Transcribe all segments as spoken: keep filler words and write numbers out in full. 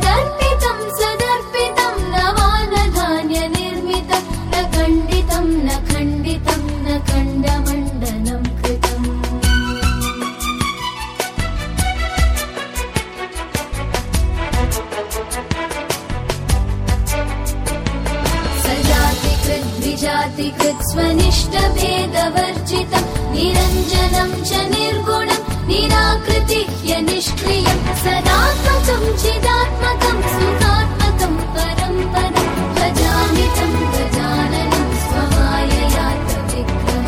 तदर्पितं सदर्पितं नवानधान्यनिर्मितं न खण्डितं न खण्डितं न खण्डमण्डनं कृतम् सजातिकृद्विजातिकृत् स्वनिष्ठभेदवर्जितं निरञ्जनं च निर्गुणं निराकृतिह्य निष्क्रियं सदात्मकं चिदात्मकं सुखात्मकं परं पदं भजामि तं गजाननं स्वमायया विग्रहम्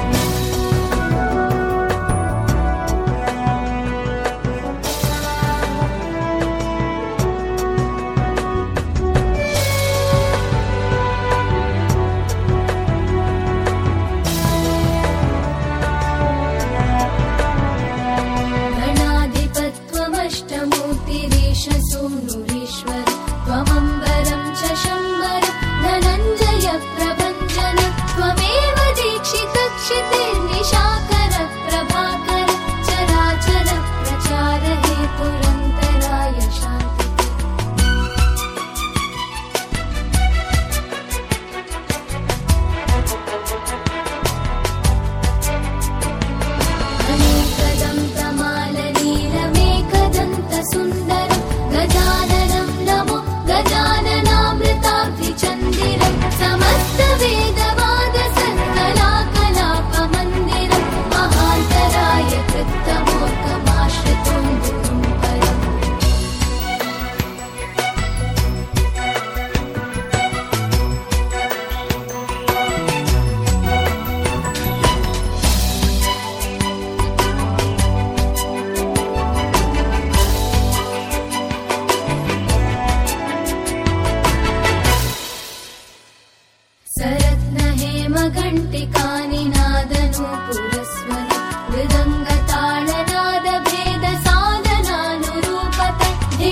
सूनुरीश्वर त्वमम्बरं च शम्बरं धनञ्जय प्रभञ्जन त्वमेव दीक्षितक्षितिर्निशाकर प्रभाकर चराचर प्रचार हेतुरन्तराय शान्तिः अनेकदन्तमालनीलमेकदन्तसुन्दरं गजाननं नमो गजाननामृताब्धिचन्दिरं समस्तवेदवादसत्कलाकलापमन्दिरं महान्तराय कृत्तमोर्कमाश्रितं गुरुं परम् सरत्नहेमघण्टिकानि नादनूपुरस्वनि मृदङ्गताळनादभेदसाधनानुरूपत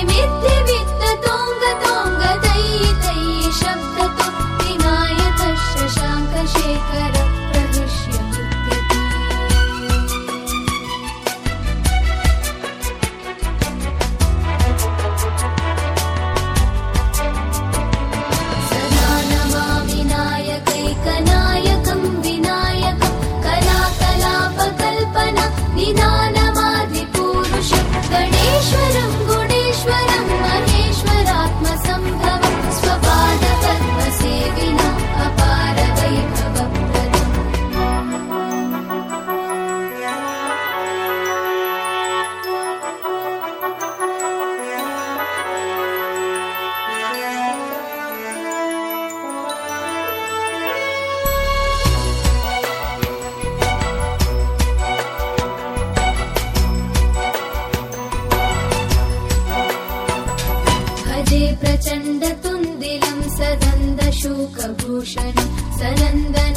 धिमिद्धिमित्ततोङ्गतोङ्गतैः शब्दतो विनायकः शशाङ्कशेखर प्रहृष्यमुद्यते सदा नमामि नायकैकनायकं विनायकं कलाकलापकल्पना निदानमादिपूरुषं गणेश्वरं गुणेश्वरं महेश्वरात्मसम्भवं स्वपादपद्मसेविना अपार वैभवप्रदम् भजे प्रचण्डतुन्दिलं सदन्दशूकभूषणं सनन्दन